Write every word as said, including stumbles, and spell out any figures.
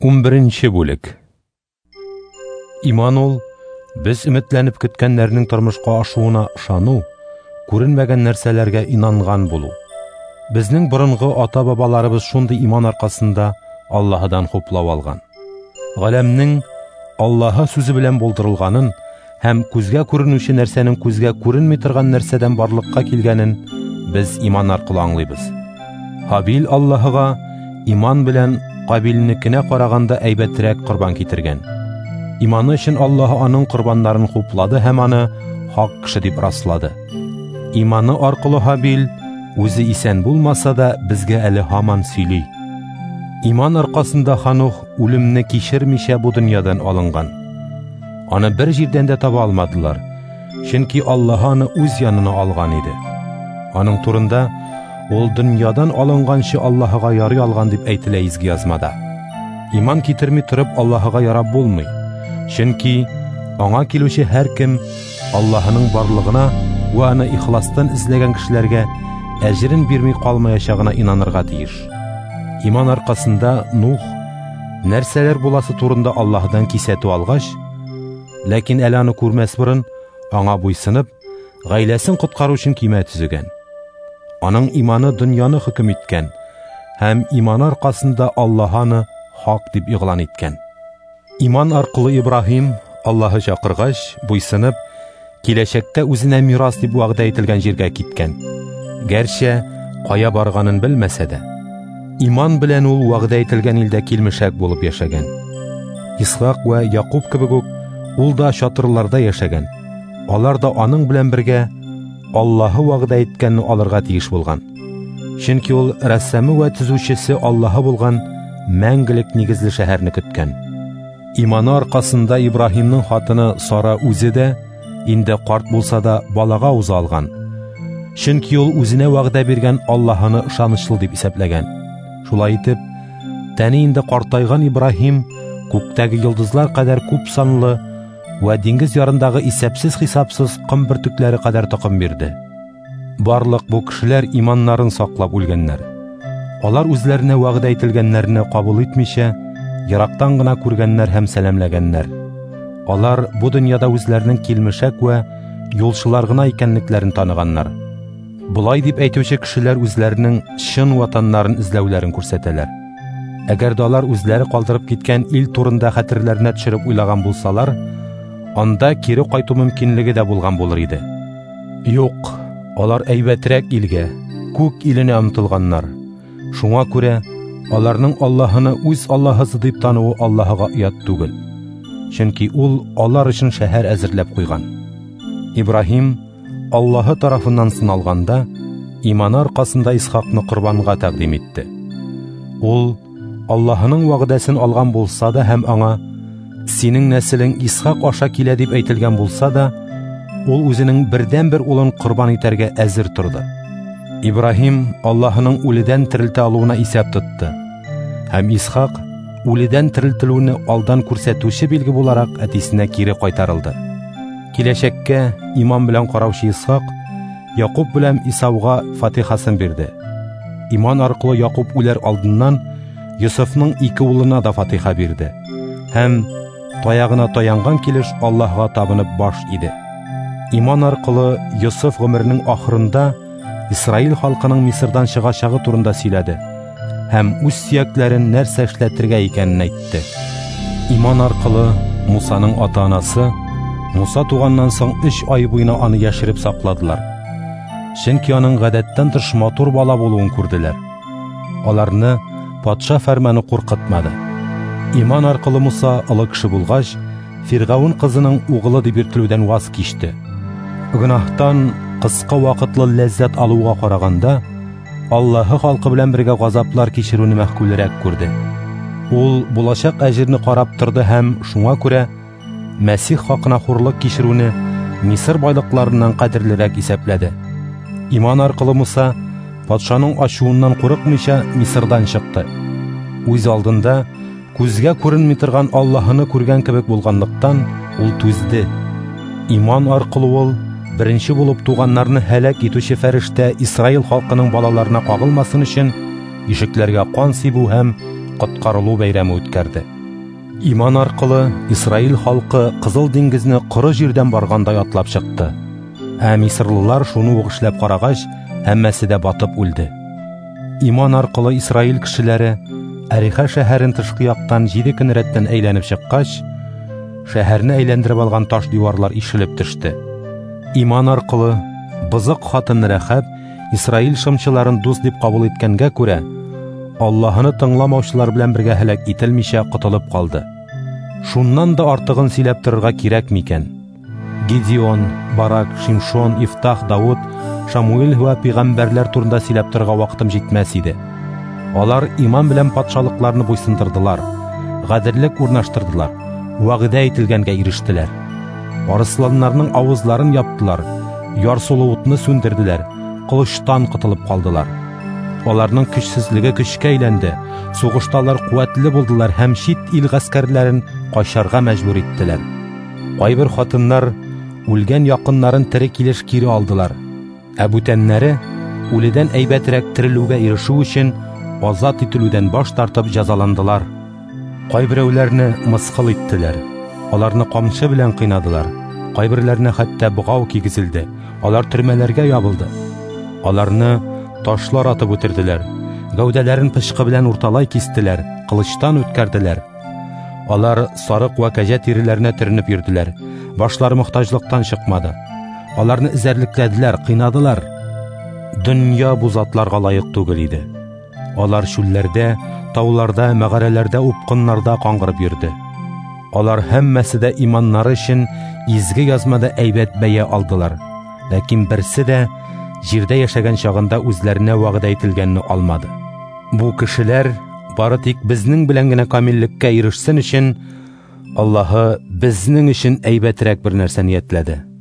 ун беренче бүлек. Иман ул без өметләнеп көткәннәрнең тормышка ашуына ышану, күренмәгән нәрсәләргә инанган булу. Безнең борынгы ата-бабаларыбыз шундый иман аркасында Аллаһыдан хуплап алган. Галәмнең Аллаһы сүзе белән булдырылганын һәм күзгә күренүче нәрсәнең күзгә күренми торган нәрсәдән барлыкка килгәнен без иман аркылы аңлыйбыз. Хабил Аллаһыга иман белән Кабилнекенә караганда әйбәтрәк корбан китергән. Иманы өчен Аллаһы аның корбаннарын хуплады һәм аны хак кеше дип раслады. Иманы аркылы Хабил үзе исән булмаса да безгә әле һаман сөйли. Иман аркасында Ханух үлемне кичермичә бу дөньядан алынган. Аны бер җирдән дә таба алмадылар, чөнки Аллаһ аны үз янына алган иде. Аның турында ул дөньядан алынганчы Аллаһыга ярый алган дип әйтелә изге язмада. Иман китерми торып Аллаһыга ярап булмый, чөнки аңа килүче һәркем Аллаһының барлыгына ва аны ихластан эзләгән кешеләргә әҗрен бирми калмаячагына инанырга тиеш. Иман аркасында Нух нәрсәләр буласы турында Аллаһыдан кисәтү алгач, ләкин әле аны күрмәс борын аңа буйсынып, гаиләсен коткару өчен кимә төзегән. Аның иманы дөньяны хөкем иткән һәм иман аркасында Аллаһ аны хак дип игълан иткән. Иман аркылы Ибраһим Аллаһы чакыргач, буйсынып, киләчәктә үзенә мирас дип вәгъдә ителгән җиргә киткән. Гәрчә кая барганын белмәсә дә, иман белән ул вәгъдә ителгән илдә килмешәк булып яшәгән. Исхак ва Якуб кебек үк ул да чатырларда яшәгән. Алар да аның белән бергә Аллаһы вәгъдә иткәнне алырга тиеш булган. Чөнки ул рәссамы ва төзүчесе Аллаһы булган мәңгелек нигезле шәһәрне көткән. Иманы аркасында Ибраһимның хатыны Сара үзе дә инде карт булса да балага уза алган. Чөнки ул үзенә вәгъдә биргән Аллаһыны ышанычлы дип исәпләгән. Шулай итеп, тәне инде картайган Ибраһим күктәге йолдызлар кадәр күп санлы ва диңгез ярындагы исәпсез-хисапсыз ком бөртекләре кадәр токым бирде. Барлык бу кешеләр иманнарын саклап үлгәннәр. Алар үзләренә вәгъдә ителгәннәрне кабул итмичә, ярактан гына күргәннәр һәм сәламләгәннәр. Алар бу дөньяда үзләренең килмешәк ва юлчылар гына икәнлекләрен таныганнар. Булай дип әйтүче кешеләр үзләренең чын ватаннарын эзләүләрен күрсәтәләр. Әгәр дә алар үзләре калдырып киткән ил турында хәтерләренә төшереп уйлаган булсалар, анда кире кайту мөмкинлеге дә булган булыр иде. Юк, алар әйбәтрәк илгә, күк иленә омтылганнар. Шуңа күрә аларның Аллаһыны үз Аллаһысы дип тануы Аллаһыга уят түгел. Чөнки ул алар өчен шәһәр әзерләп куйган. Ибраһим Аллаһы тарафыннан сыналганда, иманы аркасында Исхакны корбанга тәкъдим итте. Ул Аллаһының вәгъдәсен алган булса да һәм аңа синең нәселең Исхак аша килә дип әйтелгән булса да, ул үзенең бердән-бер улын корбан итәргә әзер торды. Ибраһим Аллаһының үледән терелтә алуына исәп тотты. Һәм Исхак үледән терелтелүне алдан күрсәтүче билге буларак әтисенә кире кайтарылды. Киләчәккә иман белән караучы Исхак Якуб белән Исауга фатихасын бирде. Иман аркылы Якуб үләр алдыннан Йосыфның ике улына да фатиха бирде. Һәм таягына таянган килеш Аллаһга табынып баш иде. Иман аркылы Йосыф гомеренең ахырында Исраил халкының Мисырдан чыгачагы турында сөйләде һәм үз сөякләрен нәрсә эшләтергә икәнен әйтте. Иман аркылы Мусаның ата-анасы Муса туганнан соң өч ай буена аны яшереп сакладылар. Чөнки аның гадәттән тыш матур бала булуын күрделәр. Аларны патша фәрманы куркытмады. Иман аркылы Муса олы кеше булгач, Фиргаун кызының угылы дип йөртелүдән ваз кичте. Гынахтан кыска вакытлы ләззәт алуга караганда, Аллаһы халкы белән бергә газаплар кичерүне мәхкүлрәк күрде. Ул булачак әҗерне карап торды һәм шуңа күрә Мәсих хакына хурлык кичерүне Мисыр байлыкларыннан кадерлерәк исәпләде. Иман аркылы Муса патшаның ачуыннан курыкмыйча Мисырдан чыкты. Үз алдында күзгә күренми торган Аллаһыны күргән кебек булганлыктан ул түзде. Иман аркылы ул беренче булып туганнарны һәлак итүче фәрештә Исраил халкының балаларына кагылмасын өчен ишекләргә кан сибү һәм коткарылу бәйрәме үткәрде. Иман аркылы Исраил халкы Кызыл диңгезне коры җирдән баргандай атлап чыкты. Ә Мисырлылар шуны ук эшләп карагач, һәммәсе дә батып үлде. Иман аркылы Исраил кешеләре Әриха шәһәрен тышкы яктан җиде көн рәттән әйләнеп чыккач, шәһәрне әйләндереп алган таш диварлар ишелеп төште. Иман аркылы бызык хатын Рәхәб Исраил шымчыларын дус дип кабул иткәнгә күрә, Аллаһыны тыңламаучылар белән бергә һәлак ителмичә котылып калды. Шуннан да артыгын сөйләп торырга кирәк микән? Гидеон, Барак, Шимшон, Ифтах, Давуд, Шамуил ва пәйгамбәрләр турында сөйләп торырга вакытым җитмәс иде. Алар иман белән патшалыкларны буйсындырдылар, гаделлек урнаштырдылар, вәгъдә ителгәнгә ирештеләр. Арысланнарның авызларын яптылар, ярсулы утны сүндерделәр, кылычтан котылып калдылар. Аларның көчсезлеге көчкә әйләнде, сугышталар куәтле булдылар һәм чит ил гаскәрләрен кайшарга мәҗбүр иттеләр. Кайбер хатыннар үлгән якыннарын тере килеш кире алдылар. Ә бүтәннәре үледән әйбәтрәк терелүгә ирешү өчен азат ителүдән баш тартып җәзаландылар. Кайберәүләрне мыскыл иттеләр. Аларны камчы белән кыйнадылар. Кайберләренә хәтта бугау кигезелде. Алар төрмәләргә ябылды. Аларны ташлар атып үтерделәр. Гәүдәләрен пычкы белән урталай кистеләр, кылычтан үткәрделәр. Алар сарык ва кәҗә тиреләренә төренеп йөрделәр. Башлары мохтаҗлыктан чыкмады. Аларны эзәрлекләделәр, кыйнадылар. Дөнья бу затларга лаек түгел иде. Алар шүлләрдә, тауларда, мәгарәләрдә, упкыннарда каңгырып йөрде. Алар һәммәсе дә иманнары өчен изге язмада әйбәт бәя алдылар. Ләкин берсе дә җирдә яшәгән чагында үзләренә вәгъдә ителгәнне алмады. Бу кешеләр бары тик безнең белән генә камиллеккә ирешсен өчен Аллаһы безнең өчен әйбәтрәк бер нәрсә ниятләде.